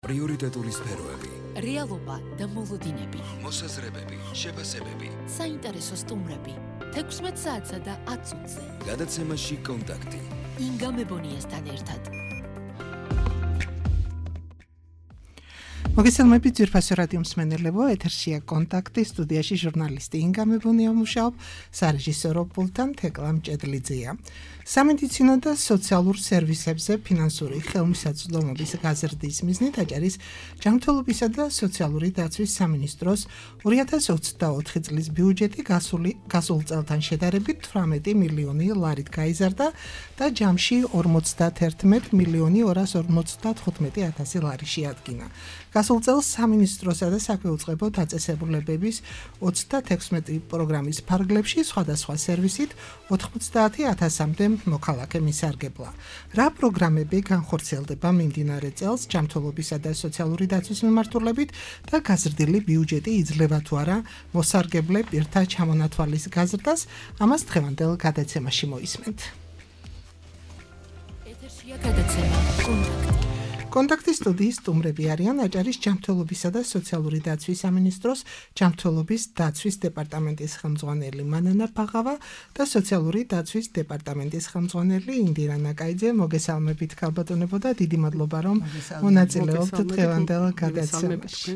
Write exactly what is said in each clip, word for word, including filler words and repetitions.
პრიორიტეტული სფეროები, რეალობა და მოლოდინები, მოსაზრებები, შეფასებები, საინტერესო სტუმრები, თექვსმეტ საათსა და ათ წუთზე. გადაცემაში კონტაქტი. ინგა მებონიასთან ერთად. მოგესალმებით ძვირფასო რადიო მსმენელებო, ეთერშია კონტაქტი, სტუდიაში ჟურნალისტი ინგა მებონია მუშაობ, სარეჟისორო პულტთან თეკლა მჭედლიძეა. სამედიცინო და სოციალურ სერვისებზე ფინანსური ხელმისაწვდომობის გაზრდის მიზნით აჭარის ჯანმრთელობისა და სოციალური დაცვის სამინისტროს ორი ათას ოცდაოთხი წლის ბიუჯეტი გასული გასულ წელთან შედარებით თვრამეტი მილიონი ლარით გაიზარდა და ჯამში ორმოცდაერთმეტ მილიონი ორას ორმოცდათხუთმეტი ათასი ლარი შეადგინა. გასულ წელს სამინისტროსა და საქვეუწყებო დაწესებულებების ოცდათექვსმეტი პროგრამის ფარგლებში სხვადასხვა სერვისით ოთხმოცდაათი ათასამდე მოქალაქე მისარგებლა. რა პროგრამები განხორციელდება მიმდინარე წელს ჯანმრთელობისა და სოციალური დაცვის მიმართულებით და გაზრდილი ბიუჯეტი იძლევა თუ არა მოსარგებლე პირთა ჩამონათვალის გაზრდას, ამას დღევანდელ გადაცემაში მოისმენთ. ეთერშია გადაცემა კონტაქტი. კონტაქტის სტუდიის სტუმრები არიან აჭარის ჯანმრთელობისა და სოციალური დაცვის სამინისტროს ჯანმრთელობის დაცვის დეპარტამენტის ხელმძღვანელი მანანა ფაღავა და სოციალური დაცვის დეპარტამენტის ხელმძღვანელი ინდირა ნაკაიძე. მოგესალმებით ქალბატონებო და დიდი მადლობა რომ მონაწილეობთ დღევანდელ გადაცემაში.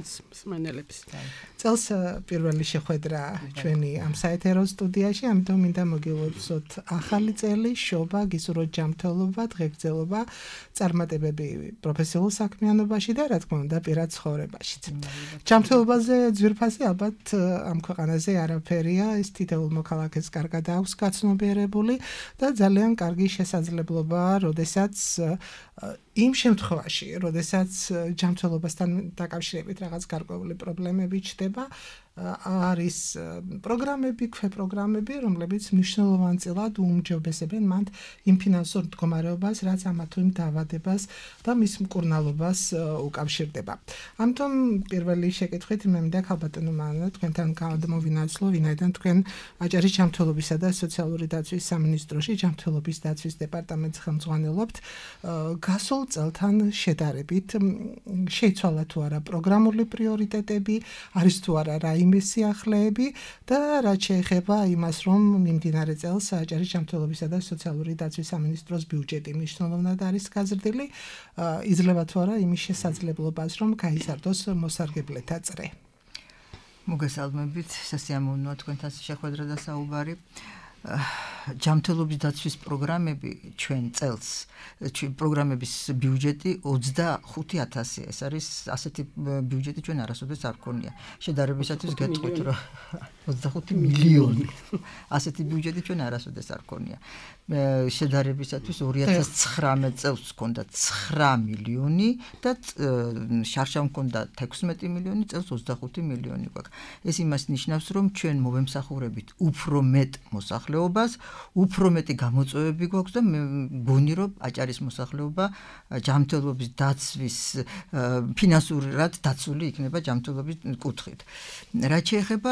წელს პირველი შეხვედრა ჩვენი ამ საეთერო სტუდიაში, ამიტომ მინდა მოგილოცოთ ახალი წელი, შობა, გისურვოთ ჯანმრთელობა, დღეგრძელობა, წარმატებები პროფესიულ საქმიანობაში და რა თქმა უნდა პირად ცხოვრებაშიც. ჯანმრთელობაზე ძვირფასი ალბათ ამ ქვეყანაზე არაფერია, ეს თითოეულ მოქალაქეს კარგად აქვს გაცნობიერებული და ძალიან კარგი შესაძლებლობაა, როდესაც იმ შემთხვევაში, როდესაც ჯანმრთელობასთან დაკავშირებით რაღაც გარკვეული პრობლემები ჩნდება, არის პროგრამები, ქვეპროგრამები, რომლებიც მნიშვნელოვანწილად უმჯობესებენ მათ იმ ფინანსურ მდგომარეობას, რაც ამა თუ იმ დაავადებას და მის მკურნალობას უკავშირდება. ამიტომ პირველი შეკითხვით მე მინდა ქალბატონო მანანა თქვენთან გადმოვინაცვლო, ვინაიდან თქვენ აჭარის ჯანმრთელობისა და სოციალური დაცვის სამინისტროში ჯანმრთელობის დაცვის დეპარტამენტს ხელმძღვანელობთ. გასულ წელთან შედარებით შეიცვალა თუ არა პროგრამული პრიორიტეტები, არის თუ არა რა მისიახლეები და რაც შეეხება იმას, რომ მიმდინარე წელს აჭარის ჯანმრთელობისა და სოციალური დაცვის სამინისტროს ბიუჯეტი მნიშვნელოვნად არის გაზრდილი, იძლევა თუ არა იმის შესაძლებლობას, რომ გაიზარდოს მოსარგებლეთა წრე. მოგესალმებით, სასიამოვნოა თქვენთან შეხვედრა და საუბარი. ჯანმრთელობის დაცვის პროგრამები ჩვენ წელს პროგრამების ბიუჯეტი ოცდახუთი ათასია. ეს არის ასეთი ბიუჯეტი ჩვენ არასოდეს არ გქონია. შედარებისათვის გეტყვით რომ ოცდახუთი მილიონი. ასეთი ბიუჯეტი ჩვენ არასოდეს არ გქონია. შედარებისათვის ორი ათას ცხრამეტ წელს ჰქონდა ცხრა მილიონი და შარშან ჰქონდა თექვსმეტი მილიონი, წელს ოცდახუთი მილიონი გვაქვს. ეს იმას ნიშნავს, რომ ჩვენ მოვემსახურებით უფრო მეტ მოსახლეობას, უფრო მეტი გამოწვევები გვაქვს და მე მგონი რომ აჭარის მოსახლეობა ჯანმრთელობის დაცვის ფინანსურად დაცული იქნება ჯანმრთელობის კუთხით. რაც შეეხება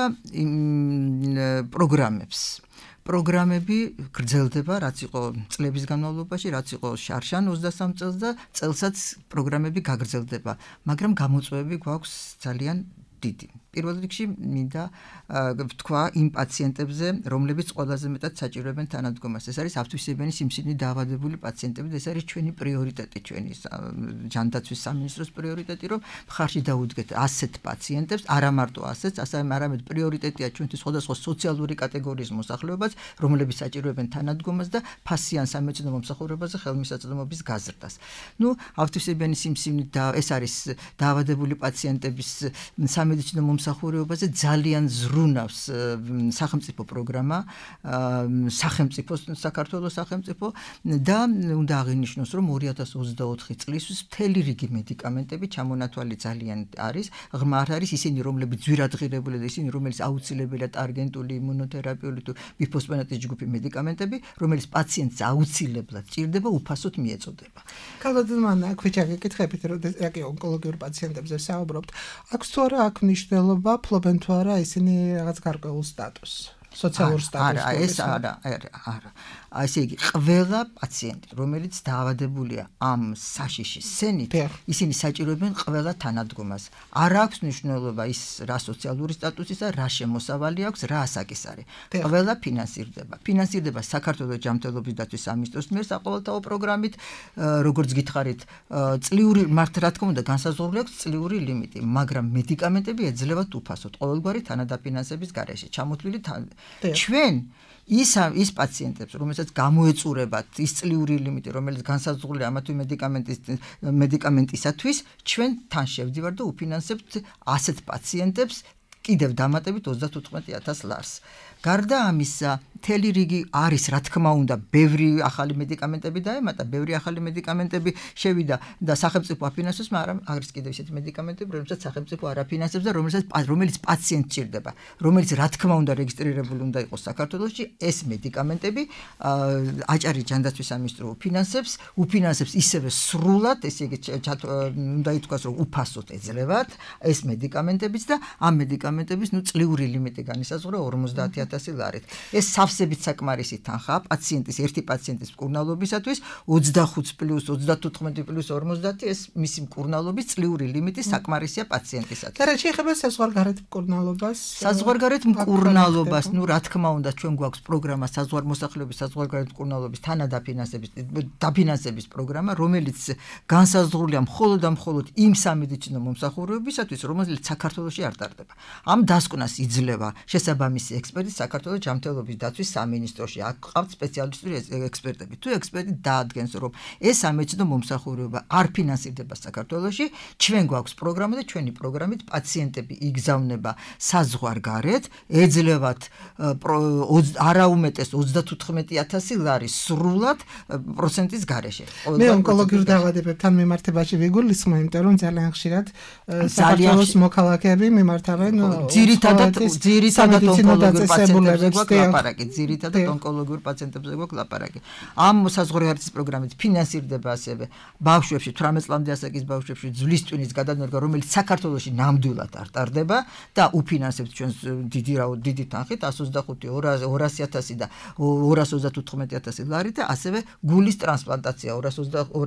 პროგრამებს, პროგრამები გრძელდება, რაც იყო წლების განმავლობაში, რაც იყო შარშან ოცდასამ წელს და წელსაც პროგრამები გაგრძელდება, მაგრამ გამოწვევები გვაქვს ძალიან დიდი. პირველ რიგში მინდა ვთქვა იმ პაციენტებზე, რომლებიც ყველაზე მეტად საჭიროებენ თანადგომას. ეს არის ავტვისებიანი სიმსივნით დაავადებული პაციენტები და ეს არის ჩვენი პრიორიტეტი, ჩვენი ჯანდაცვის სამინისტროს პრიორიტეტი, რომ მხარში დაუდგეთ ასეთ პაციენტებს, არა მარტო ასეთს, არამედ პრიორიტეტია ჩვენთვის სხვადასხვა სოციალური კატეგორიის მოსახლეობაც, რომლებიც საჭიროებენ თანადგომას და ფასიან სამედიცინო მომსახურებაზე ხელმისაწვდომობის გაზრდას. ნუ ავტვისებიანი სიმსივნით და ეს არის დაავადებული პაციენტების სამედიცინო მსახურებაზე ძალიან ზრუნავს სახელმწიფო პროგრამა, სახელმწიფო საქართველოს სახელმწიფო და უნდა აღინიშნოს, რომ ორი ათას ოცდაოთხი წლისთვის მთელი რიგი მედიკამენტები ჩამონათვალი ძალიან არის, ღრმა არ არის ისინი, რომლებიც ძვირადღირებული და ისინი, რომელიც აუცილებელია ტარგენტული იმუნოთერაპიული თუ ბიფოსფონატის ჯგუფი მედიკამენტები, რომელიც პაციენტს აუცილებლად ჭირდება, უფასოდ მიეწოდება. ქალბატონო მანანა, აქვე ჩაგეკითხებით, რომ რაკი ონკოლოგიურ პაციენტებზე საუბრობთ, აქვს თუ არა აქ მნიშვნელობა, ფლობენ თუ არა ისინი რაღაც გარკვეულ სტატუსს? სოციალურ სტატუსს. არა, ეს არა, არა, არა. ასე იგი, ყველა პაციენტი, რომელიც დაავადებულია ამ საშიშის სენით, ისინი საჭიროებენ ყველა თანადგომას. არ აქვს მნიშვნელობა ის რა სოციალური სტატუსისა, რა შემოსავალი აქვს, რა ასაკის არის. ყველა ფინანსირდება. ფინანსირდება საქართველოს ჯანმრთელობის დაცვის სამინისტროს მიერ საყოველთაო პროგრამით, როგორც გითხარით, წლიური მართ რა თქმა უნდა განსაზღვრული აქვს წლიური ლიმიტი, მაგრამ მედიკამენტები ეძლებათ უფასოდ ყოველგვარი თანადაფინანსების გარეშე. ჩამოთვლილი ჩვენ ის ის პაციენტებს, რომელსაც გამოეწურებათ ის წლიური ლიმიტი, რომელიც განსაზღვრულია ამა თუ მედიკამენტის მედიკამენტისათვის, ჩვენ თან შევდივართ და უფინანსებთ ასეთ პაციენტებს კიდევ დამატებით ოცდათოთხმეტი ათას ლარს. გარდა ამისა, მთელი რიგი არის, რა თქმა უნდა, ბევრი ახალი მედიკამენტები დაემატა, ბევრი ახალი მედიკამენტები შევიდა და სახელმწიფო აფინანსებს, მაგრამ არის კიდევ ისეთი მედიკამენტები, რომელსაც სახელმწიფო არ აფინანსებს და რომელსაც რომელიც პაციენტს ჭირდება, რომელიც რა თქმა უნდა რეგისტრირებული უნდა იყოს საქართველოში, ეს მედიკამენტები აჭარის ჯანდაცვის სამინისტრო უფინანსებს, უფინანსებს ისევე სრულად, ესე იგი უნდა ითქვას, რომ უფასოდ ეძლებათ ეს მედიკამენტებიც და ამ მედიკამენტების ნუ წლიური ლიმიტი განისაზღვრა ორმოცდაათი ათასი ლარით. ეს სავსებით საკმარისი თანხაა პაციენტის ერთი პაციენტის მკურნალობისათვის ოცდახუთს პლუს ოცდათოთხმეტი პლუს ორმოცდაათი ეს მისი მკურნალობის წლიური ლიმიტი საკმარისია პაციენტისათვის. და რა შეეხება საზღვარგარეთ მკურნალობას? საზღვარგარეთ მკურნალობას, ნუ რა თქმა უნდა, ჩვენ გვაქვს პროგრამა საზღვარ მოსახლეობის საზღვარგარეთ მკურნალობის თანადაფინანსების დაფინანსების პროგრამა, რომელიც განსაზღვრულია მხოლოდ და მხოლოდ იმ სამედიცინო მომსახურებისათვის, რომელიც საქართველოში არ ტარდება. ამ დასკვნას იძლევა შესაბამისი ექსპერტი საქართველოს ჯანმრთელობის დაცვის სამინისტროში. აქ ყავთ სპეციალისტური ექსპერტები. თუ ექსპერტი დაადგენს, რომ ეს სამედიცინო მომსახურება არ ფინანსირდება საქართველოში, ჩვენ გვაქვს პროგრამა და ჩვენი პროგრამით პაციენტები იგზავნება საზღვარგარეთ, ეძლევათ არაუმეტეს ოცდათოთხმეტი ათასი ლარი სრულად პროცენტის გარეშე. მე ონკოლოგიურ დაავადებებთან მიმართებაში ვიგულისხმობ, იმიტომ რომ ძალიან ხშირად საქართველოს მოქალაქეები მიმართავენ ძირითადად ძირითადად ონკოლოგიურ პაციენტებზე გვაქვს ლაპარაკი, ძირითადად ონკოლოგიურ პაციენტებზე გვაქვს ლაპარაკი. ამ საზღვარგარეთის პროგრამით ფინანსირდება ასევე ბავშვებში, თვრამეტ წლამდე ასაკის ბავშვებში ძვლის ტვინის გადანერგვა, რომელიც საქართველოში ნამდვილად არ ტარდება და უფინანსებს ჩვენს დიდი დიდი თანხით εκατს ოცდახუთი ორასი ათასი და ორას ოცდათოთხმეტი ათასი ლარით და ასევე გულის ტრანსპლანტაცია ორას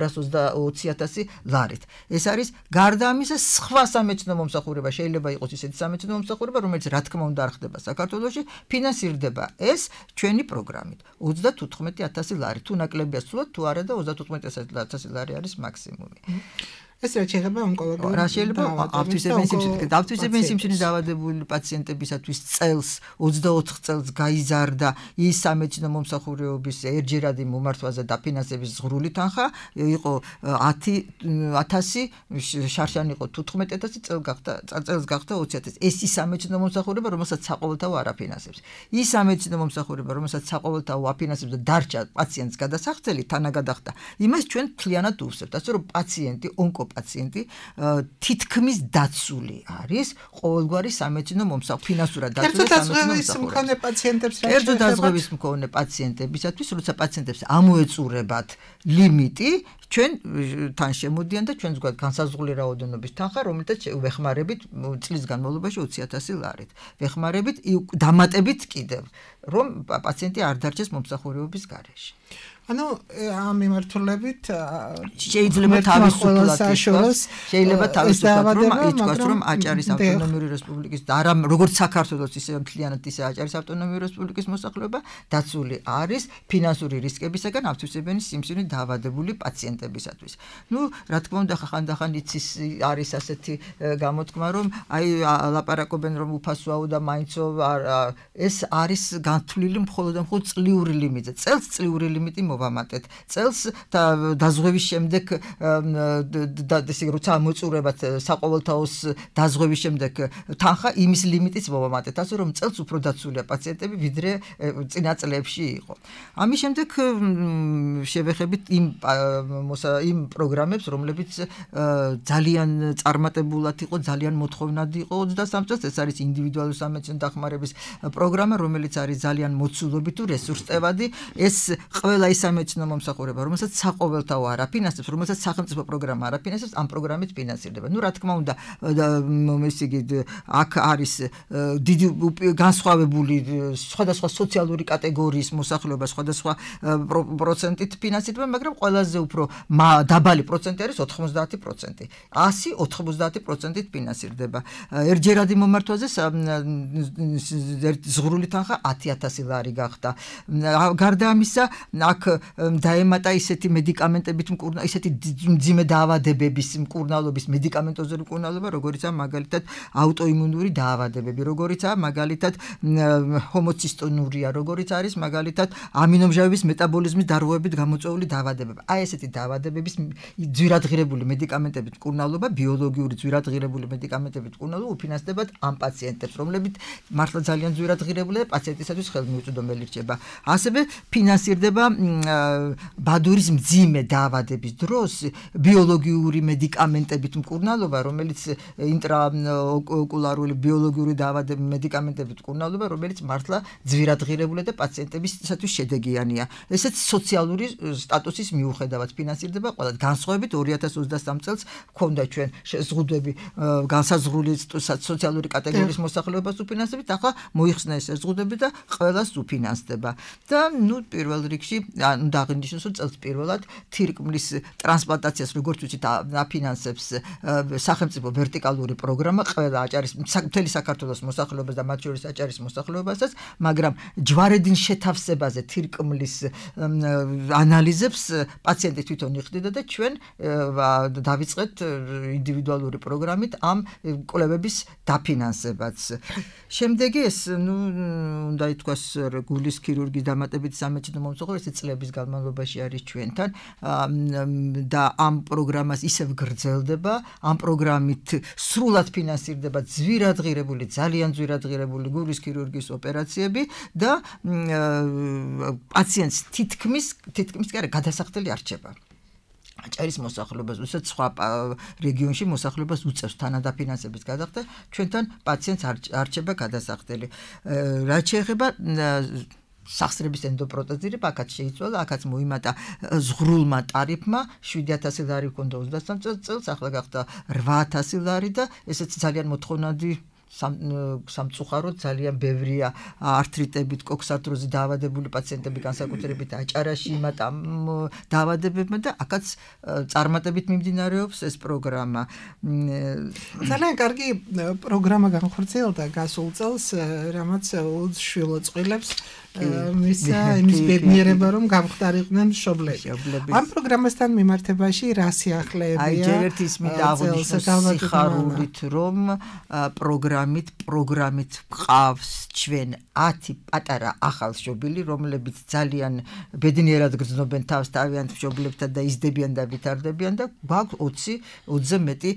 ოცი ათასი ლარით. ეს არის გარდა ამისა სხვა სამედიცინო მომსახურება, შეიძლება იყოს ისეთი სამედიცინო მომსახურება, რომელიც რა თქმა უნდა არ ხდება საქართველოში, ფინანსირდება ეს ჩვენი პროგრამით. ოცდათოთხმეტი ათასი ლარი. თუ ნაკლებია სულად, თუ არა და ოცდათოთხმეტი ათასი ლარი არის მაქსიმუმი. ეს რა შეიძლება ონკოლოგიურ რა შეიძლება ავტიზმის სიმსივნე ავტიზმის სიმსივნე დაავადებული პაციენტებისათვის წელს ოცდაოთხ წელს გაიზარდა ის სამედიცინო მომსახურებების ერთჯერადი მომართვაზე დაფინანსების ზღვრული თანხა იყო ათი ათასი შარშანი იყო თუთხმეტი ათასი წელს გახდა წელს გახდა ოცი ათასი ეს ის სამედიცინო მომსახურება რომელსაც საყოველთაო არ აფინანსებს ის სამედიცინო მომსახურება რომელსაც საყოველთაო აფინანსებს და დარჩა პაციენტს გადასახცელი თანაგადახდა იმას ჩვენ მთლიანად უვსებთ ასე რომ პაციენტი ონკო პაციენტი თითქმის დაცული არის ყოველგვარი სამედიცინო მომსახურება ფინანსურად დაცული სამედიცინო მქონე პაციენტებს რა კერძო დაზღვევის მქონე პაციენტებისათვის როცა პაციენტებს ამოეწურებათ ლიმიტი ჩვენ თან შემოდიან და ჩვენს გვაქვს განსაზღვრული რაოდენობის თანხა რომელთაც ვეხმარებით წლის განმავლობაში ოცი ათასი ლარით ვეხმარებით დამატებით კიდევ რომ პაციენტი არ დარჩეს მომსახურებების გარეშე ანუ ამ მიმართულებით შეიძლება თავისუფლად ითქვას შეიძლება თავისუფლად რომ ითქვას რომ აჭარის ავტონომიური რესპუბლიკის და არა როგორც საქართველოს ისე მთლიანად ისე აჭარის ავტონომიური რესპუბლიკის მოსახლეობა დაცული არის ფინანსური რისკებისაგან ავტივსებენი სიმსივნე დაავადებული პაციენტებისათვის. ნუ რა თქმა უნდა ხანდახან იცის არის ასეთი გამოთქმა რომ აი ლაპარაკობენ რომ უფასოა და მაინცო ეს არის განთვლილი მხოლოდ და მხოლოდ წლიური ლიმიტზე. წელს წლიური ლიმიტი ვამატეთ წელს და დაზღვევის შემდეგ და ესე როცა მოწურებათ საყოველთაოს დაზღვევის შემდეგ თანხა იმის ლიმიტიც მოვამატეთ ასე რომ წელს უფრო დაცულია პაციენტები ვიდრე წინა წლებში იყო. ამის შემდეგ შევეხებით იმ იმ პროგრამებს რომლებიც ძალიან წარმატებულად იყო ძალიან მოთხოვნადი იყო ოცდასამ წელს ეს არის ინდივიდუალური სამედიცინო დახმარების პროგრამა რომელიც არის ძალიან მოცულობითი რესურსწევადი ეს ყველა ის სამეცნიერო მომსახურება, რომელსაც საყოველთაო არ აფინანსებს, რომელსაც სახელმწიფო პროგრამა არ აფინანსებს, ამ პროგრამით ფინანსირდება. ნუ რა თქმა უნდა, ესე იგი აქ არის დიდი განსხვავებული სხვადასხვა სოციალური კატეგორიის მოსახლეობა სხვადასხვა პროცენტით ფინანსირდება, მაგრამ ყველაზე უფრო დაბალი პროცენტი არის ოთხმოცდაათი პროცენტი. ასი ოთხმოცდაათი პროცენტით ფინანსირდება. ერთჯერადი მომართვაზე ზღვრული თანხა ათი ათასი ლარი გახდა. გარდა ამისა, აქ დაემატა ისეთი მედიკამენტებით მკურნალობა, ისეთი მძიმე დაავადებების მკურნალობის მედიკამენტოზური მკურნალობა, როგორიცაა მაგალითად აუტოიმუნური დაავადებები, როგორიცაა მაგალითად ჰომოცისტონურია, როგორიც არის მაგალითად ამინომჟავების მეტაბოლიზმის დარღვევებით გამოწვეული დაავადებები. აი ესეთი დაავადებების ძვირადღირებული მედიკამენტებით მკურნალობა, ბიოლოგიური ძვირადღირებული მედიკამენტებით მკურნალობა უფინანსდებათ ამ პაციენტებს, რომლებიც მართლა ძალიან ძვირადღირებულია და პაციენტისათვის ხელმიუწვდომელი რჩება. ასევე ფინანსირდება ბადურის მძიმე დაავადების დროს ბიოლოგიური მედიკამენტებით მკურნალობა, რომელიც ინტრაოკულარული ბიოლოგიური დაავადების მედიკამენტებით მკურნალობა, რომელიც მართლა ძვირადღირებულია და პაციენტებისათვის შედეგიანია. ესეც სოციალური სტატუსის მიუხედავად ფინანსირდება ყველა. განსხვავებით ორი ათას ოცდასამ წელს ჰქონდა ჩვენ შეზღუდვები განსაზღვრული სოციალური კატეგორიის მოსახლეობას უფინანსებით, ახლა მოიხსნა ეს შეზღუდვები და ყველას უფინანსდება. და ნუ პირველ რიგში ანუ დაღნიშნოს, რომ წელს პირველად თირკმლის ტრანსპლანტაციას როგორც ვიცით აფინანსებს სახელმწიფო ვერტიკალური პროგრამა ყველა აჭარის მთელი საქართველოს მოსახლეობას და მათ შორის აჭარის მოსახლეობასაც, მაგრამ ჯვარედინ შეთავსებაზე თირკმლის ანალიზებს პაციენტი თვითონ იხდიდა და ჩვენ დავიწყეთ ინდივიდუალური პროგრამით ამ კვლევების დაფინანსებაც. შემდეგი ეს ნუ უნდა ითქვას გულის ქირურგიის დამატებითი სამეცნიერო მომსახურება ეს წლების განმავლობაში არის ჩვენთან და ამ პროგრამას ისევ გრძელდება, ამ პროგრამით სრულად ფინანსირდება ძვირადღირებული, ძალიან ძვირადღირებული გულის ქირურგიის ოპერაციები და პაციენტს თითქმის თითქმის კი არა გადასახდელი არ რჩება. აჭარის მოსახლეობას, უცებ სხვა რეგიონში მოსახლეობას უწევს თანადაფინანსების გადახდა, ჩვენთან პაციენტს არ რჩება გადასახდელი. რაც შეეხება სახსრების ენდოპროტეზირება, აქაც შეიცვალა, აქაც მოიმატა ზღრულმა ტარიფმა, შვიდი ათასი ლარი ჰქონდა ოცდასამ წელს, ახლა გახდა რვა ათასი ლარი და ესეც ძალიან მოთხოვნადი სამწუხაროდ ძალიან ბევრია ართრიტებით, კოქსარტროზით დაავადებული პაციენტები განსაკუთრებით აჭარაში იმატა დაავადებებმა და აქაც წარმატებით მიმდინარეობს ეს პროგრამა. ძალიან კარგი პროგრამა განხორციელდა გასულ წელს, რამაც უშვილო წყვილებს მისცა იმის ბედნიერება, რომ გამختარიყვნენ მშობლები. ამ პროგრამასთან მიმართებაში რა სიახლეებია? აი, ჯერ ერთ ის მინდა აღვნიშნოს სიხარულით, რომ პროგრამით პროგრამით ყავს ჩვენ ათი პატარა ახალშობილი, რომლებიც ძალიან ბედნიერად გრძნობენ თავს თავიანთ მშობლებთან და იზრდებიან და ვითარდებიან და გვაქვს ოცი ოცზე მეტი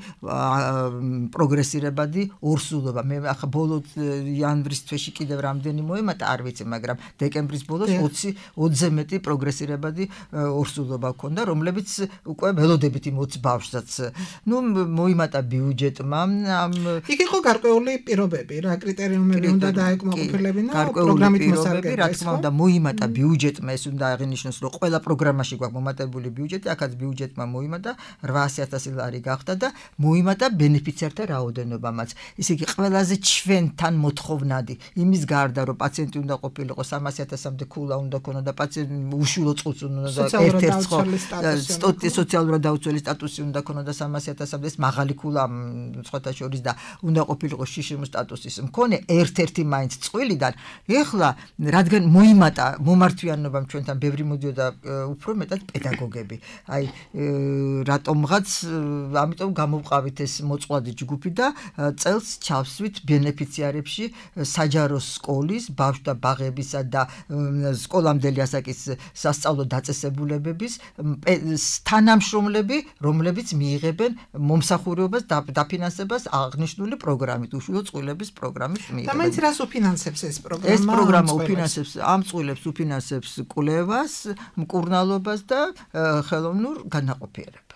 პროგრესირებადი ორსულობა. მე ახლა ბოლო იანვრის თვეში კიდევ რამდენი მოემატა არ ვიცი, მაგრამ დეკემბრის ბოლოს ოცი ოცზე მეტი პროგრესირებადი ორსულობა ჰქონდა, რომლებიც უკვე ველოდებით იმ ოცი ბავშვსაც. ნუ მოიმატა ბიუჯეტმა. იქ იყო გარკვეული პირობები, რა კრიტერიუმები უნდა დაეკმაყოფილებინა პროგრამით მოსარგებლად. რა თქმა უნდა, მოიმატა ბიუჯეტმა, ეს უნდა აღინიშნოს, რომ ყველა პროგრამაში გვაქვს მომატებული ბიუჯეტი, აქაც ბიუჯეტმა მოიმატა რვაასი ათასი ლარი გახდა და მოიმატა ბენეფიციართა რაოდენობამაც. ისე იგი ყველაზე ჩვენთან მოთხოვნადი, იმის გარდა, რომ პაციენტი უნდა ყოფილიყო სამასი ათასამდე ქულა უნდა ქონოდა, პაციენტი უშვილო წყვილს უნდა ერთ-ერთ ხო სოციალურად დაუცველი სტატუსი უნდა ქონოდა სამასი ათასამდე, ეს მაღალი ქულა სხვათა შორის და უნდა ყოფილიყო შიშიმ სტატუსის მქონე ერთ-ერთი მაინც წყვილიდან. ეხლა რადგან მოიმატა მომართვიანობამ ჩვენთან ბევრი მოდიოდა უფრო მეტად პედაგოგები. აი რატომღაც ამიტომ გამოვყავით ეს მოწყვლადი ჯგუფი და წელს ჩავსვით ბენეფიციარებში საჯარო სკოლის, ბავშვთა ბაღებისა და სკოლამდელი ასაკის სასწავლო დაწესებულებების თანამშრომლები, რომლებიც მიიღებენ მომსახურებას და დაფინანსებას აღნიშნული პროგრამით, უშვილო წყვილების პროგრამით მიიღებენ. და მაინც რას უფინანსებს ეს პროგრამა? ეს პროგრამა უფინანსებს ამ წყვილებს უფინანსებს კვლევას, მკურნალობას და ხელოვნურ განაყოფიერებას.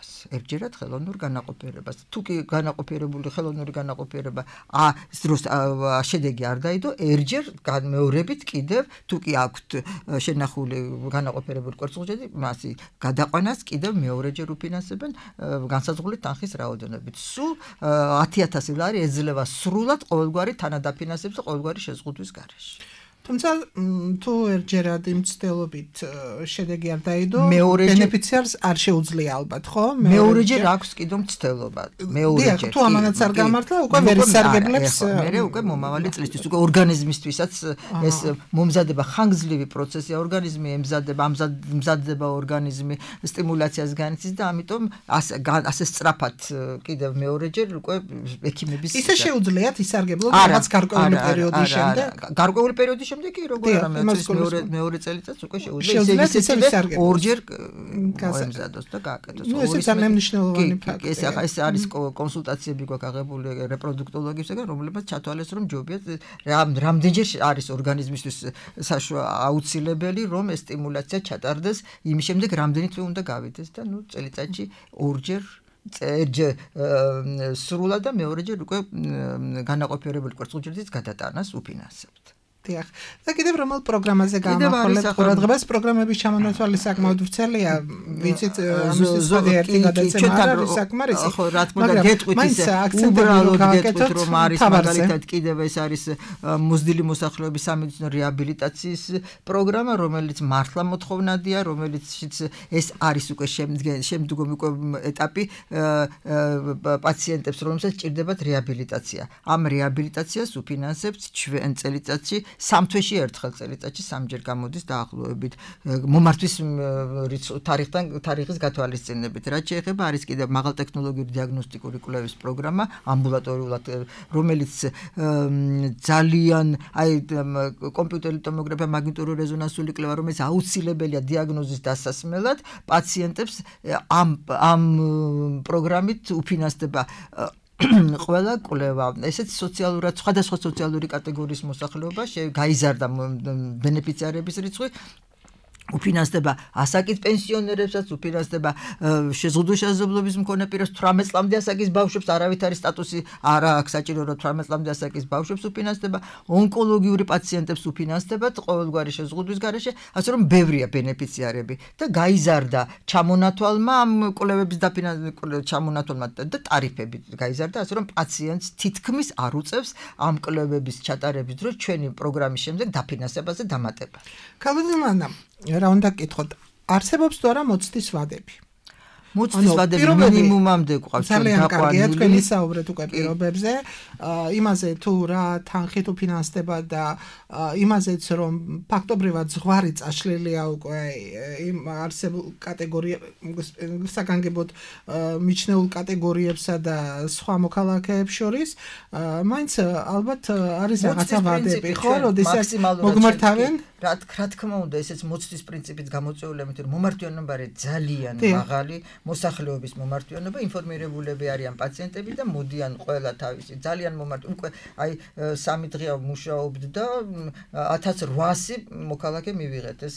განაყოფიერებას. Ერთჯერად ხელოვნურ განაყოფიერებას. თუ კი განაყოფიერებული ხელოვნური განაყოფიერება ა დროს შედეგი არ დაიდო, ერთჯერ მეორებით კიდევ თუ კი აქვთ შენახული განაყოფიერებული კვერცხუჯრედი, მასი გადაყვანას კიდევ მეორეჯერ უფინანსებენ განსაზღვრული თანხის რაოდენობით. სულ ათი ათასი ლარი ეძლევა სრულად ყოველგვარი თანადაფინანსების და ყოველგვარი შეზღუდვის გარეშე. თუმცა თუ ერთჯერად იმ მცდელობით შედეგი არ დაიდო, ბენეფიციარს არ შეუძლია ალბათ, ხო? მეორეჯერ აქვს კიდევ მცდელობა. მეორეჯერ. თუ ამანაც არ გამართლა, უკვე ვერ ისარგებლებს. მე უკვე მომავალი წლისთვის, უკვე ორგანიზმისთვისაც ეს მომზადება ხანგრძლივი პროცესია, ორგანიზმი ემზადება, ამზადება ორგანიზმი სტიმულაციას განიცდის და ამიტომ ასე სწრაფად კიდევ მეორეჯერ უკვე ექიმების ისე შეუძლიათ ისარგებლონ რაღაც გარკვეული პერიოდის შემდეგ. გარკვეული პერიოდის შემდეგ კი როგორ არა მეორე მეორე წელიწადს უკვე შეუძლია ისე ორჯერ გამზადოს და გააკეთოს. ნუ ეს ძალიან მნიშვნელოვანი ფაქტია. ეს ახლა ეს არის კონსულტაციები გვაქვს აღებული რეპროდუქტოლოგისგან, რომლებიც ჩათვალეს რომ ჯობია რამდენჯერ არის ორგანიზმისთვის აუცილებელი რომ ეს სტიმულაცია ჩატარდეს, იმის შემდეგ რამდენი თვე უნდა გავიდეს და ნუ წელიწადში ორჯერ წერჯერ სრულად და მეორეჯერ უკვე განაყოფიერებული კვერცხუჯრედის გადატანას უფინანსებთ. დიახ. და კიდევ რომელ პროგრამაზე გამახვილებთ ყურადღებას? პროგრამების ჩამონათვალი საკმაოდ ვრცელია, ვიცით, ამისთვის სხვა ერთი გადაცემა არ არის საკმარისი. ხო, რა თქმა უნდა, გეტყვით ისე უბრალოდ გეტყვით რომ არის მაგალითად კიდევ ეს არის მოზრდილი მოსახლეობის სამედიცინო რეაბილიტაციის პროგრამა, რომელიც მართლა მოთხოვნადია, რომელიც ეს არის უკვე შემდგომი უკვე ეტაპი პაციენტებს, რომლებსაც სჭირდებათ რეაბილიტაცია. ამ რეაბილიტაციას უფინანსებთ ჩვენ წელიწადში სამ თვეში ერთხელ წელიწადში სამჯერ გამოდის დაახლოებით მომართვის თარიღთან თარიღის გათვალისწინებით. რაც შეეხება არის კიდევ მაღალტექნოლოგიური დიაგნოსტიკური კვლევის პროგრამა ამბულატორიულად, რომელიც ძალიან აი კომპიუტერული ტომოგრაფია, მაგნიტური რეზონანსული კვლევა, რომელიც აუცილებელია დიაგნოზის დასასმელად, პაციენტებს ამ ამ პროგრამით უფინანსდება ყველა კვლევა. ესეც სოციალურად სხვადასხვა სოციალური კატეგორიის მოსახლეობა გაიზარდა ბენეფიციარების რიცხვი. უფინანსდება ასაკის პენსიონერებსაც, უფინანსდება შეზღუდული შესაძლებლობის მქონე პირებს, თვრამეტ წლამდე ასაკის ბავშვებს, არავითარი სტატუსი არ აქვს საჭირო, რომ თვრამეტ წლამდე ასაკის ბავშვებს უფინანსდება, ონკოლოგიური პაციენტებს უფინანსდებათ ყოველგვარი შეზღუდვის გარეშე, ასე რომ ბევრია ბენეფიციარები და გაიზარდა ჩამონათვალმა ამ კვლევების დაფინანსება ჩამონათვალმა და ტარიფები გაიზარდა, ასე რომ პაციენტს თითქმის არ უწევს ამ კვლევების ჩატარების დროს ჩვენი პროგრამის შემდეგ დაფინანსებაზე დამატება. ქალბატონო, რა უნდა გკითხოთ, არსებობს თუ არა მოცდის ვადები? მოცდის ვადები მინიმუმამდე გვყავს ძალიან კარგია, თქვენ ისაუბრეთ უკვე პირობებზე, იმაზე თუ რა თანხით უფინანსდება და იმაზეც რომ ფაქტობრივად ზღვარი წაშლილია უკვე იმ არსებულ კატეგორიებს, საგანგებოდ მიჩნეულ კატეგორიებსა და სხვა მოქალაქეებს შორის, მაინც ალბათ არის რაღაცა ვადები, ხო, როდესაც მოგმართავენ? რა თქმა უნდა, ესეც მოცდის პრინციპით გამოწვეული, იმიტომ რომ მომართვიანობა არის ძალიან მაღალი, მოსახლეობის მომართვიანობა, ინფორმირებულები არიან პაციენტები და მოდიან ყველა თავისი ძალიან მომართ უკვე აი სამი დღეა მუშაობთ და ათას რვასი მოქალაქე მივიღეთ. ეს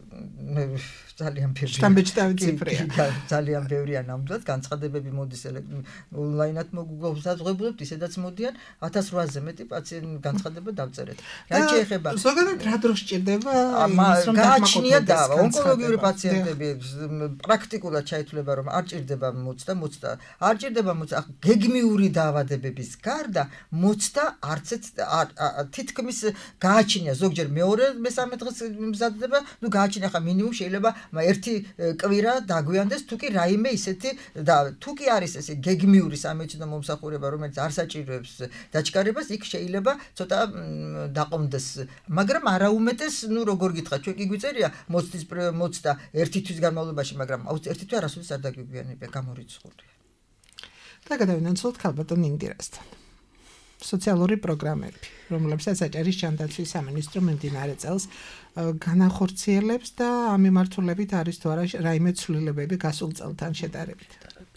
ძალიან ბევრი შთამბეჭდავი ციფრია. ძალიან ბევრია ნამდვილად, განცხადებები მოდის ონლაინად მოგზაურობთ, ისედაც მოდიან ათას რვაზე მეტი პაციენტი განცხადება დავწერეთ. რა შეეხება ზოგადად რა დროს სჭირდება იმის რომ გააჩნია და ონკოლოგიური პაციენტები პრაქტიკულად ჩაითვლება რომ არ ჭირდება მოცდა, მოცდა არ ჭირდება მოცდა, გეგმიური დაავადებების გარდა მოცდა არც თითქმის გააჩნია ზოგჯერ მეორე მესამე დღეს მზადდება, ნუ გააჩნია ხა მინიმუმ შეიძლება ერთი კვირა დაგვიანდეს, თუ კი რაიმე ისეთი და თუ კი არის ესე გეგმიური სამედიცინო მომსახურება, რომელიც არ საჭიროებს დაჩქარებას, იქ შეიძლება ცოტა დაყომდეს, მაგრამ არაუმეტეს, ნუ როგორ გითხრათ, ჩვენ კი გვიწერია მოცდის მოცდა ერთი თვის განმავლობაში, მაგრამ ერთი თვე არასოდეს არ დაგვიგიანებია, გამორიცხულია. და გადავინაცვლოთ ქალბატონ ინდირასთან. სოციალური პროგრამები, რომლებსაც აჭარის ჯანდაცვის სამინისტრო მიმდინარე წელს განახორციელებს და ამ მიმართულებით არის თუ არა რაიმე ცვლილებები გასულ წელთან შედარებით.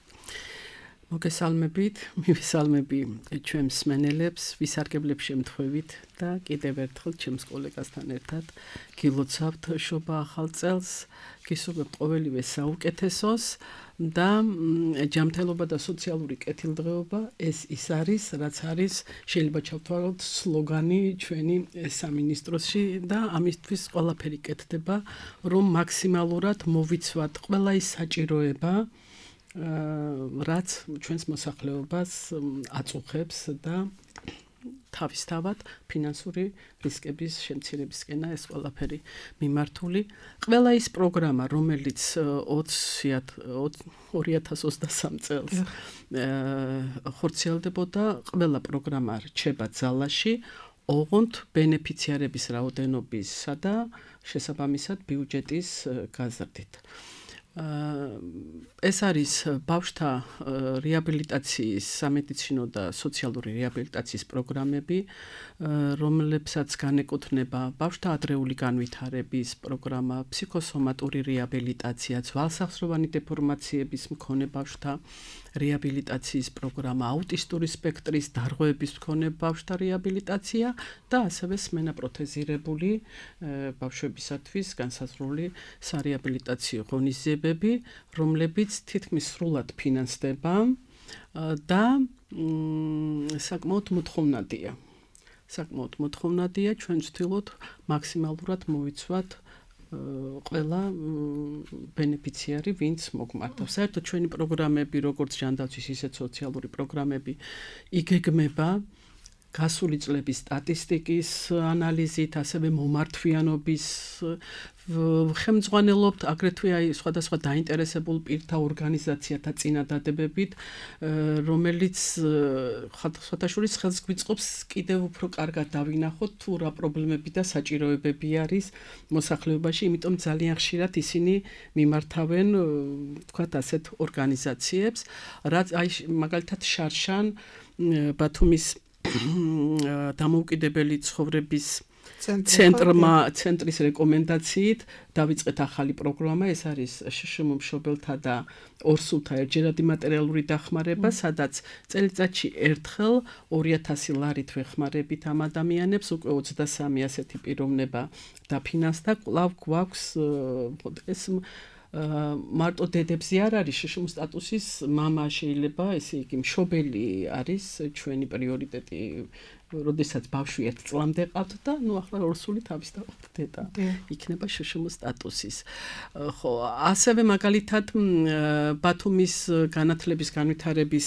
მოგესალმებით, მივესალმები ჩვენ მსმენელებს, ვისარგებლებ შემთხვევით და კიდევ ერთხელ ჩემს კოლეგასთან ერთად გილოცავთ შობა ახალ წელს, გისურვებთ ყოველივე საუკეთესოს და ჯანმრთელობა და სოციალური კეთილდღეობა ეს ის არის, რაც არის შეიძლება ჩავთვალოთ სლოგანი ჩვენი სამინისტროში და ამისთვის ყველაფერი კეთდება, რომ მაქსიმალურად მოვიცვათ ყველა ის საჭიროება, რაც ჩვენს მოსახლეობას აწუხებს და თავისთავად ფინანსური რისკების შემცირებისკენა ეს ყველაფერი მიმართული. ყველა ის პროგრამა, რომელიც ორი ათას ოცდასამ წელს ხორციელდებოდა, ყველა პროგრამა რჩება ძალაში, ოღონდ ბენეფიციარების რაოდენობისა და შესაბამისად ბიუჯეტის გაზრდით. ეს არის ბავშვთა რეაბილიტაციის, სამედიცინო და სოციალური რეაბილიტაციის პროგრამები, რომლებსაც განეკუთვნება ბავშვთა ადრეული განვითარების პროგრამა, ფსიქოსომატური რეაბილიტაცია, ძვალსახსროვანი დეფორმაციების მქონე ბავშვთა რეაბილიტაციის პროგრამა, აუტისტური სპექტრის დარღვევების მქონე ბავშვთა რეაბილიტაცია და ასევე სმენა პროთეზირებული ბავშვებისათვის განსაზღვრული სარეაბილიტაციო ღონისძიებები, რომლებიც თითქმის სრულად ფინანსდება და საკმაოდ მოთხოვნადია. საკმაოდ მოთხოვნადია, ჩვენ ვცდილობთ მაქსიმალურად მოვიცვათ ყველა ბენეფიციარი, ვინც მოგმართავს. საერთოდ ჩვენი პროგრამები, როგორც ჯანდაცვის, ისე სოციალური პროგრამები იგეგმება გასული წლების სტატისტიკის ანალიზით, ასევე მომართვიანობის ხელმძღვანელობთ, აგრეთვე აი სხვადასხვა დაინტერესებულ პირთა ორგანიზაციათა წინადადებებით, რომელიც ხათაშურის ხელს გვიწყობს კიდევ უფრო კარგად დავინახოთ თუ რა პრობლემები და საჭიროებები არის მოსახლეობაში, იმიტომ ძალიან ხშირად ისინი მიმართავენ, ვთქვათ, ასეთ ორგანიზაციებს, რაც აი მაგალითად შარშან ბათუმის დამოუკიდებელი ცხოვრების ცენტრმა ცენტრის რეკომენდაციით დავიწყეთ ახალი პროგრამა, ეს არის შშმ მშობელთა და ორსულთა ერთჯერადი მატერიალური დახმარება, სადაც წელიწადში ერთხელ ორი ათასი ლარით ვეხმარებით ამ ადამიანებს, უკვე ოცდასამი ასეთი პიროვნება დაფინანსდა, კვლავ გვაქვს ეს მარტო დედებზე არ არის შშმ სტატუსის მამა შეიძლება, ესე იგი მშობელი არის ჩვენი პრიორიტეტი, როდესაც ბავშვი ერთ წლამდე ყავთ და ნუ ახლა ორსული თავისთავად დედა იქნება შშმ სტატუსის. ხო, ასევე მაგალითად ბათუმის განათლების განვითარების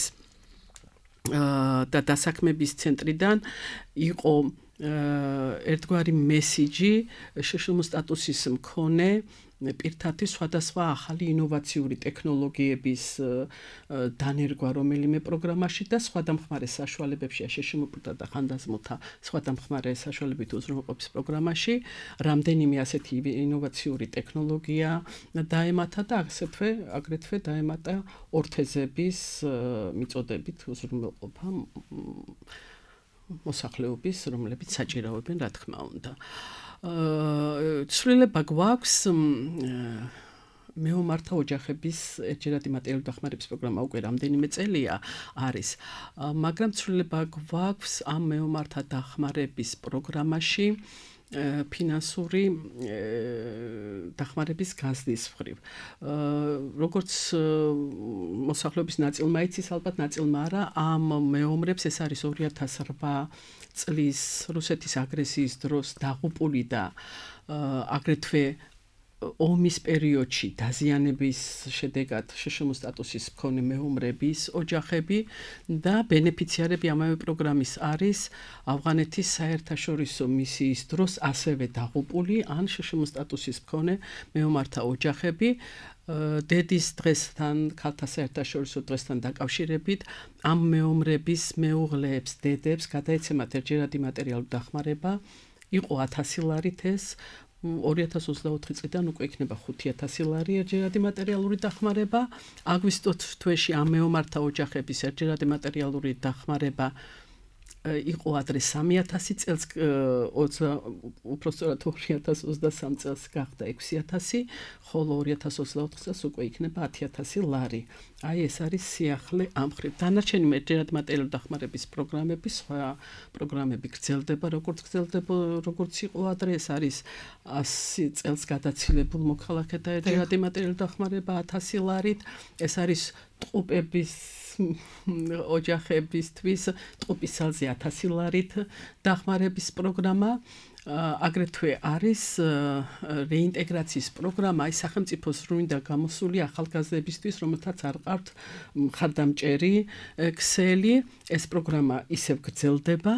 და დასაქმების ცენტრიდან იყო ერთგვარი მესიჯი შშმ სტატუსის მქონე პირთათი სხვადასხვა ახალი ინოვაციური ტექნოლოგიების დანერგვა რომელიმე პროგრამაში და სხვა დამხმარე საშუალებებში შშმ-თა და ხანდაზმულთა სხვა დამხმარე საშუალებით უზრუნველყოფის პროგრამაში რამდენიმე ასეთი ინოვაციური ტექნოლოგია დაემატა და აგრეთვე აგრეთვე დაემატა ორთეზების მიწოდებით უზრუნველყოფა მოსახლეობის, რომლებიც საჭიროებენ, რა თქმა უნდა. ცვლილება გვაქვს მეომართა ოჯახების ერთჯერადი მატერიალური დახმარების პროგრამა უკვე რამდენიმე წელია არის, მაგრამ ცვლილება გვაქვს ამ მეომართა დახმარების პროგრამაში ფინანსური დახმარების გაზრდის მხრივ. როგორც მოსახლეობის ნაწილმა იცის, ალბათ ნაწილმა არა, ამ მეომრებს ეს არის ორი ათას რვა წლის რუსეთის აგრესიის დროს დაღუპული და აგრეთვე ომის პერიოდში დაზიანების შედეგად შშმ სტატუსის მქონე მეომრების ოჯახები და ბენეფიციარები ამავე პროგრამის არის ავღანეთის საერთაშორისო მისიის დროს ასევე დაღუპული ან შშმ სტატუსის მქონე მეომართა ოჯახები. დედის დღესთან, ქალთა საერთაშორისო დღესთან დაკავშირებით ამ მეომრების მეუღლეებს, დედებს გადაეცემათ ერთჯერადი მატერიალური დახმარება, იყო ათასი ლარით ეს, ორი ათას ოცდაოთხი წლიდან უკვე იქნება ხუთი ათასი ლარი ერთჯერადი მატერიალური დახმარება. აგვისტოს თვეში ამ მეომართა ოჯახების ერთჯერადი მატერიალური დახმარება იყო ადრე სამი ათასი წელს უпростоრად ორი ათას ოცდასამი წელს გახდა ექვსი ათასი, ხოლო ორი ათას ოცდაოთხ წელს უკვე იქნება ათი ათასი ლარი. აი ეს არის სიახლე ამ მხრივ. დანარჩენი მეჯერად მატერიალური დახმარების პროგრამები, სხვა პროგრამები გრძელდება, როგორც გრძელდება, როგორც იყო ადრე, ეს არის ასი წელს გადაცილებულ მოქალაქეთა ეჯერადი მატერიალური დახმარება ათასი ლარით, ეს არის ტყუპების ოჯახებისთვის ტყუპის ძალზე ათასი ლარით დახმარების პროგრამა. აგრეთვე არის რეინტეგრაციის პროგრამა, აი სახელმწიფოს რუმინდა გამოსული ახალგაზრდებისთვის, რომელთაც არ ყავთ მხარდამჭერი ქსელი, ეს პროგრამა ისევ გრძელდება.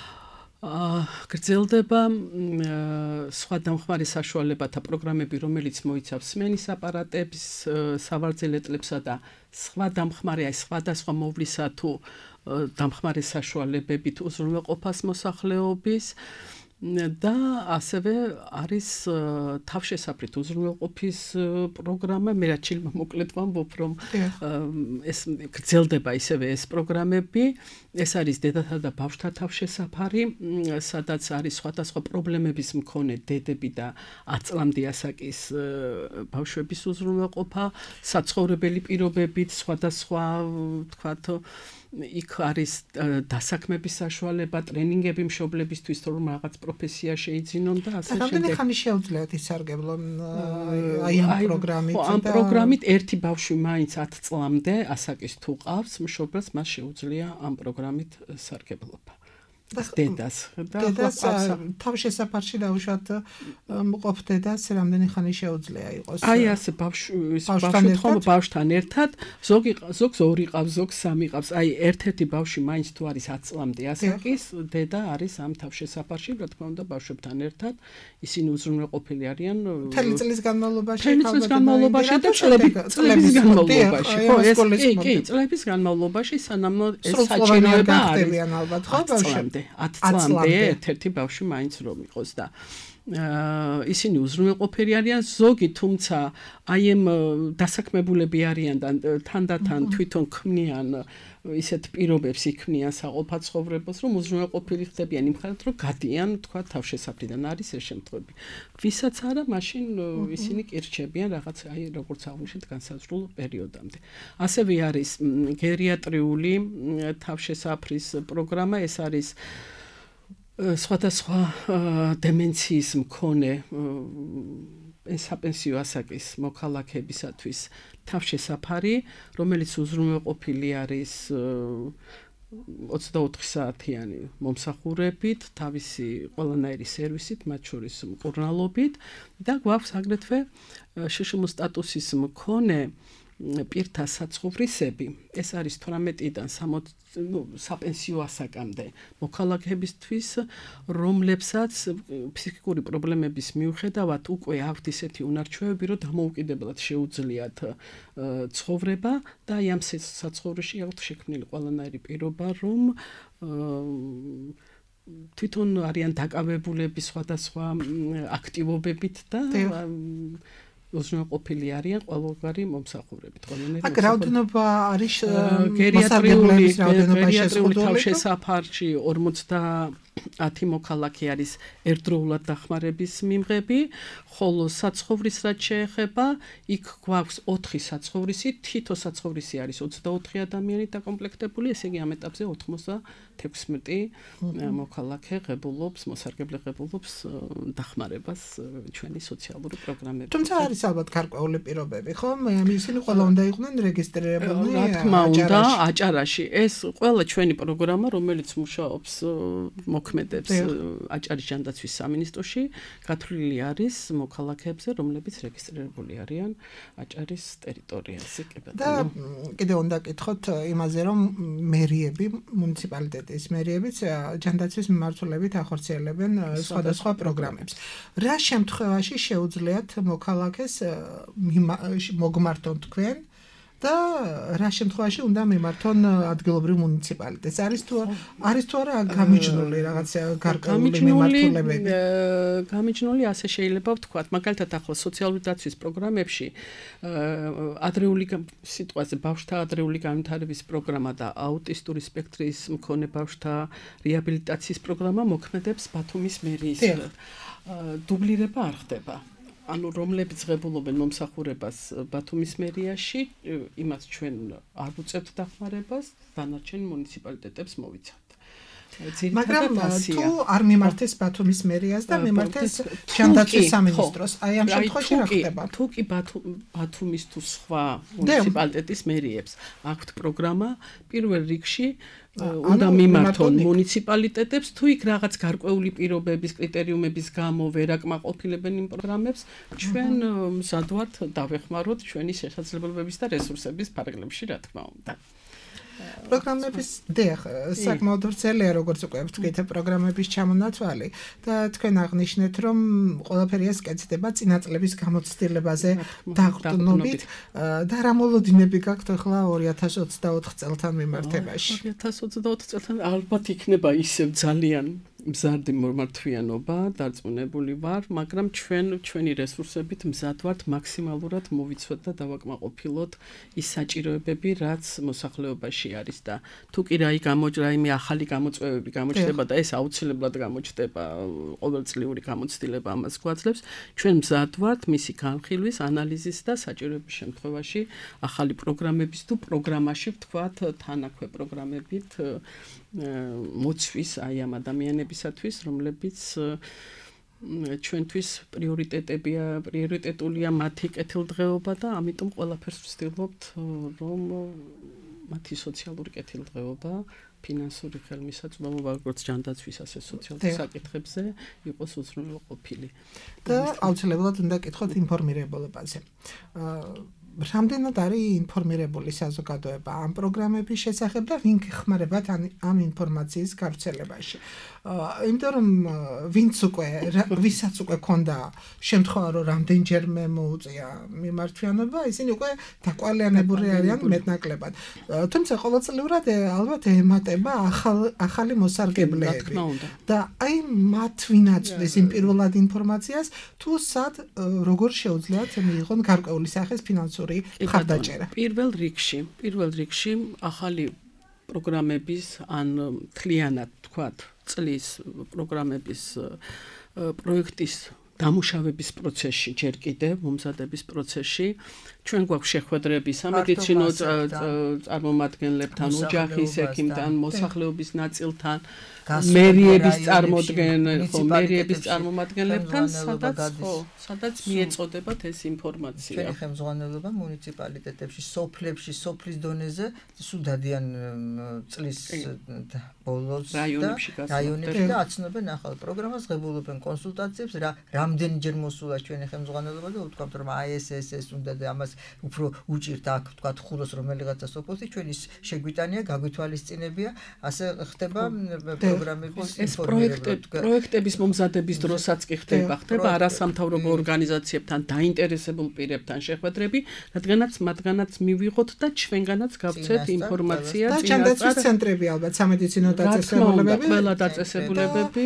გრძელდება სხვა დამხმარე საშუალებათა პროგრამები, რომელიც მოიცავს სმენის აპარატების სავარძელეთლებსა და სხვა დამხმარე, აი სხვადასხვა მოვლისა თუ დამხმარე საშუალებებით უზრუნველყოფას მოსახლეობის და ასევე არის თავშესაფრით უზრუნველყოფის პროგრამა. მე რაც შეიძლება მოკლედ ვამბობ, რომ ეს გრძელდება ისევე ეს პროგრამები. ეს არის დედათა და ბავშვთა თავშესაფარი, სადაც არის სხვადასხვა პრობლემების მქონე დედები და ათ წლამდე ასაკის ბავშვების უზრუნველყოფა, საცხოვრებელი პირობებით, სხვადასხვა თქვათ იქ არის დასაქმების საშუალება, ტრენინგები მშობლებისთვის, რომ რაღაც პროფესია შეიძინონ და ასე შემდეგ. რამდენი ხანი შეუძლიათ ისარგებლონ აი ამ პროგრამით? ამ პროგრამით ერთი ბავშვი მაინც ათ წლამდე ასაკის თუ ყავს, მშობელს მას შეუძლია ამ პროგრამით სარგებლობა. დედას და თავშესაფარში დაუშვათ მყოფ დედას რამდენი ხანი შეუძლია იყოს? აი ასე ბავშვის ბავშვთან ხომ ბავშვთან ერთად, ზოგი ზოგს ორი ყავს, ზოგს სამი ყავს. აი ერთ-ერთი ბავშვი მაინც თუ არის ათ წლამდე ასაკის, დედა არის ამ თავშესაფარში, რა თქმა უნდა, ბავშვებთან ერთად. ისინი უზრუნველყოფილი არიან მთელი წლის განმავლობაში, მთელი წლის განმავლობაში და წლების განმავლობაში. ხო, ეს კი, კი, წლების განმავლობაში, სანამ ეს საჭიროება არის. ალბათ, ხო, ბავშვები ათ წლამდე ერთ-ერთი ბავშვი მაინც რომ იყოს და ისინი უზრუნველყოფილი არიან, ზოგი თუმცა აი ამ დასაქმებულები არიან და თანდათან თვითონ ქმნიან ისეთ პირობებს იქმნიან საყოფაცხოვრებელს, რომ უზრუნველყოფილი ხდებიან იმ ხალხს, რომ გადიან თქვა თავშესაფრიდან. არის ეს შემთხვევები. ვისაც არა, მაშინ ისინი კი რჩებიან რაღაც აი როგორც აღვნიშნეთ განსაზღვრულ პერიოდამდე. ასევე არის გერიატრიული თავშესაფრის პროგრამა, ეს არის სხვადასხვა დემენციის მქონე საპენსიო ასაკის მოქალაქეებისათვის თავშესაფარი, რომელიც უზრუნველყოფილი არის ოცდაოთხი საათიანი მომსახურებით, თავისი ყველანაირი სერვისით, მათ შორის მკურნალობით და გვაქვს აგრეთვე შშმ სტატუსის მქონე პირთა საცხოვრისები. ეს არის თვრამეტიდან საპენსიო ასაკამდე მოქალაქეებისთვის, რომლებსაც ფსიქიკური პრობლემების მიუხედავად უკვე აქვთ ისეთი უნარჩვევები, რომ დამოუკიდებლად შეუძლიათ ცხოვრება და აი ამ საცხოვრისში აქვთ შექმნილი ყველანაირი პირობა, რომ თვითონ არიან დაკავებულები სხვადასხვა აქტივობებით და უზრუნველყოფილი არიან ყველგვარი მომსახურებით. აქ რაოდენობა არის გერიატრიული გერიატრიული თავშესაფარში ორმოცდაათი მოქალაქე არის ერთდროულად დახმარების მიმღები, ხოლო საცხოვრის რაც შეეხება, იქ გვაქვს ოთხი საცხოვრისი, თითო საცხოვრისი არის ოცდაოთხი ადამიანი დაკომპლექტებული, ესე იგი ამ ეტაპზე ოთხმოცდათექვსმეტი მოქალაქე ღებულობს, მოსარგებლე ღებულობს დახმარებას ჩვენი სოციალური პროგრამებით. თუმცა არის ალბათ გარკვეული პირობები, ხო? ისინი ყველა უნდა იყვნენ რეგისტრირებული რა თქმა უნდა, აჭარაში. ეს ყველა ჩვენი პროგრამა, რომელიც მუშაობს მოქმედებს აჭარის ჯანდაცვის სამინისტროში, გათვლილი არის მოქალაქეებზე, რომლებიც რეგისტრირებული არიან აჭარის ტერიტორიაზე. და კიდევ უნდა კითხოთ იმაზე, რომ მერიები, მუნიციპალიტეტის მერიებიც ჯანდაცვის მიმართულებით ახორციელებენ სხვადასხვა პროგრამებს. რა შემთხვევაში შეუძლიათ მოქალაქეს მოგმართონ თქვენ და რა შემთხვევაში უნდა მიმართონ ადგილობრივ მუნიციპალიტეტს. არის თუ არის თუ არა გამიჯნული რაღაცა გარკვეული მიმართულებები? გამიჯნული ასე შეიძლება ვთქვათ. მაგალითად ახლა სოციალური დაცვის პროგრამებში ადრეული სიტყვაზე ბავშვთა ადრეული განვითარების პროგრამა და აუტისტური სპექტრის მქონე ბავშვთა რეაბილიტაციის პროგრამა მოქმედებს ბათუმის მერიის დუბლირება არ ხდება. ანუ რომლებიც ღებულობენ მომსახურებას ბათუმის მერიაში, იმას ჩვენ არ ვუწევთ დახმარებას, დანარჩენ მუნიციპალიტეტებს მოვიცავთ. მაგრამ თუ არ მიმართეს ბათუმის მერიას და მიმართეს ჯანდაცვის სამინისტროს, აი ამ შემთხვევაში რა ხდება? თუ კი ბათუმის თუ სხვა მუნიციპალიტეტის მერიებს აქვთ პროგრამა, პირველ რიგში უნდა მიმართონ მუნიციპალიტეტებს, თუ იქ რაღაც გარკვეული პირობების, კრიტერიუმების გამო ვერ აკმაყოფილებენ იმ პროგრამებს, ჩვენ მზად ვართ დავეხმაროთ ჩვენი შესაძლებლობების და რესურსების ფარგლებში, რა თქმა უნდა. პროგრამების დიახ, საკმაოდ ვრცელია როგორც უკვე ვთქვით, პროგრამების ჩამონათვალი და თქვენ აღნიშნეთ, რომ ყველაფერი ეს კეთდება წინა წლების გამოცდილებაზე დაყრდნობით და რა მოლოდინები გაქვთ ახლა ორი ათას ოცდაოთხ წელთან მიმართებაში? ორი ათას ოცდაოთხ წელთან ალბათ იქნება ისევ ძალიან მზარდი მომართვიანობა, დარწმუნებული ვარ, მაგრამ ჩვენ ჩვენი რესურსებით მზად ვართ მაქსიმალურად მოვიცვათ და დავაკმაყოფილოთ ის საჭიროებები, რაც მოსახლეობაში არის და თუ კი რაი გამოჯრა იმი ახალი გამოწვევები გამოჩნდება და ეს აუცილებლად გამოჩნდება, ყოველწლიური გამოცდილება ამას გვაძლევს, ჩვენ მზად ვართ მისი განხილვის, ანალიზის და საჭიროების შემთხვევაში ახალი პროგრამების თუ პროგრამაში ვთქვათ თანაქვე პროგრამებით მოცვის აი ამ ადამიანებისათვის, რომლებიც ჩვენთვის პრიორიტეტებია, პრიორიტეტულია მათი კეთილდღეობა და ამიტომ ყველაფერს ვცდილობთ, რომ მათი სოციალური კეთილდღეობა, ფინანსური ხელმისაწვდომობა, როგორც ჯანდაცვის, ასე სოციალურ საკითხებზე იყოს უზრუნველყოფილი. და აუცილებლად უნდა კითხოთ ინფორმირებოლებაზე. რამდენად არის ინფორმირებული საზოგადოება ამ პროგრამების შესახებ და ვინ გეხმარებათ ამ ინფორმაციის გავრცელებაში? იმიტომ რომ ვინც უკვე ვისაც უკვე ქონდა შემთხვევა რომ რამდენჯერმე მოუწია მიმართვიანობა, ისინი უკვე დაკვალიანებული არიან მეტნაკლებად. თუმცა ყოველწლიურად ალბათ ემატება ახალი მოსარგებლეები და აი მათ ვინ აწვდის იმ პირველად ინფორმაციას, თუ სად როგორ შეუძლიათ მიიღონ გარკვეული სახის ფინანსური მხარდაჭერა? პირველ რიგში, პირველ რიგში ახალი პროგრამების ან თლიანად თქვათ წლის პროგრამების პროექტის დამუშავების პროცესში, ჯერ კიდევ მომზადების პროცესში ჩვენ გვაქვს შეხვედრები სამედიცინო წარმომადგენლებთან, ოჯახის ექიმთან, მოსახლეობის ნაწილთან, მერიების წარმოდგენ, ხო, მერიების წარმომადგენლებთან, სადაც ხო, სადაც მიეწოდებათ ეს ინფორმაცია. ჩვენი ხელმძღვანელობა მუნიციპალიტეტებში, სოფლებში, სოფლის დონეზე სუდადიან წლის ბოლოს და რაიონებში და აცნობენ ახალ პროგრამას, ღებულობენ კონსულტაციებს, რა რამდენჯერ მოსულა ჩვენი ხელმძღვანელობა და ვთქვათ რომ აი ეს ეს ეს უნდა და ამას უფრო უჭირთ აქ ვთქვათ ხულოს რომელიღაცა სოფელში ჩვენი შეგვიტანია, გაგვითვალისწინებია, ასე ხდება პროგრამების ინფორმირება. პროექტების მომზადების დროსაც კი ხდება, ხდება არასამთავრობო ორგანიზაციებთან, დაინტერესებულ პირებთან შეხვედრები, რადგანაც მათგანაც მივიღოთ და ჩვენგანაც გავცეთ ინფორმაცია წინასწარ. და ჯანდაცვის ცენტრები ალბათ, სამედიცინო დაწესებულებები, ყველა დაწესებულებები,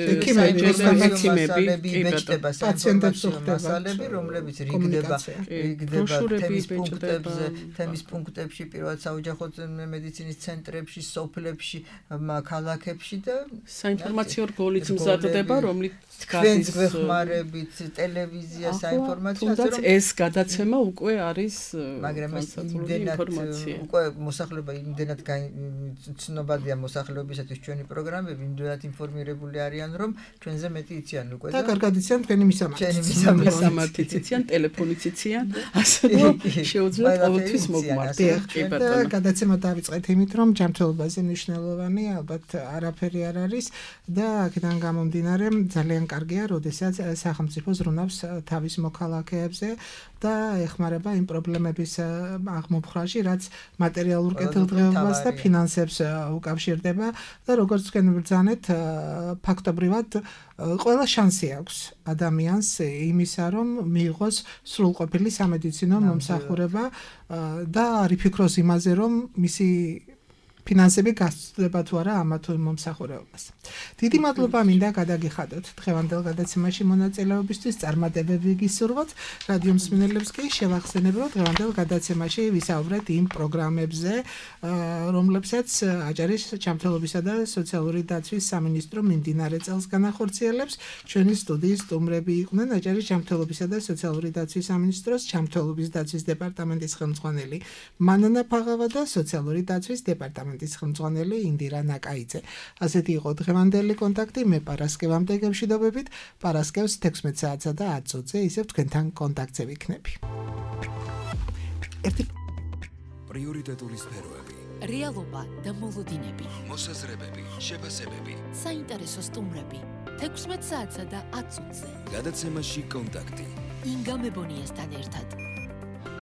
ექიმები, ბეჭდება პაციენტებს მასალები, რომლებიც რიგდება, რიგდება თემის პუნქტებზე, თემის პუნქტებში, პირველად საოჯახო მედიცინის ცენტრებში, სოფლებში, ქალაქებში და საინფორმაციო რგოლიც მზადდება, რომლით თქვენს გვეხმარებით ტელევიზია საინფორმაციო, თუნდაც ეს გადაცემა უკვე არის, მაგრამ ეს იმდენად უკვე მოსახლეობა იმდენად ცნობადია მოსახლეობისათვის ჩვენი პროგრამები, იმდენად ინფორმირებული არიან, რომ ჩვენზე მეტი იციან უკვე და კარგად იციან თქვენი მისამართი. მისამართიც იციან, ტელეფონიც იციან, ასე რომ შეუძლიათ ყოველთვის მოგმართონ. და გადაცემა დავიწყეთ იმით, რომ ჯანმრთელობაზე მნიშვნელოვანი ალბათ არაფერი არ არის და აქედან გამომდინარე ძალიან კარგია, როდესაც სახელმწიფო ზრუნავს თავის მოქალაქეებზე და ეხმარება იმ პრობლემების აღმოფხვრაში, რაც მატერიალურ კეთილდღეობას და ფინანსებს უკავშირდება და როგორც თქვენ ბრძანეთ, ფაქტობრივად ყველა შანსი აქვს ადამიანს იმისა, რომ მიიღოს სრულყოფილი სამედიცინო მომსახურება და არ იფიქროს იმაზე, რომ მისი ფინანსები გასწდება თუ არა ამა თუ იმ მომსახურებას. დიდი მადლობა მინდა გადაგიხადოთ დღევანდელ გადაცემაში მონაწილეობისთვის, წარმატებები გისურვოთ. რადიო მსმენელებს კი შევახსენებ, რომ დღევანდელ გადაცემაში ვისაუბრეთ იმ პროგრამებზე, რომლებსაც აჭარის ჯანმრთელობისა და სოციალური დაცვის სამინისტრო მიმდინარე წელს განახორციელებს. ჩვენი სტუდიის სტუმრები იყვნენ აჭარის ჯანმრთელობისა და სოციალური დაცვის სამინისტროს ჯანმრთელობის დაცვის დეპარტამენტის ხელმძღვანელი მანანა ფაღავა და სოციალური დაცვის დეპარტამენტის ხელმძღვანელი ინდირა ნაკაიძე. ასეთი იყო დღევანდელი კონტაქტი. მე პარასკევამდე გემშვიდობებით. პარასკევს თექვსმეტ საათსა და ათ წუთზე ისევ თქვენთან კონტაქტზე ვიქნები. ერთი პრიორიტეტული სფეროები, რეალობა და მოლოდინები, მოსაზრებები, შეფასებები, საინტერესო სტუმრები. თექვსმეტ საათსა და ათ წუთზე. გადაცემაში კონტაქტი. ინგა მებონიასთან ერთად.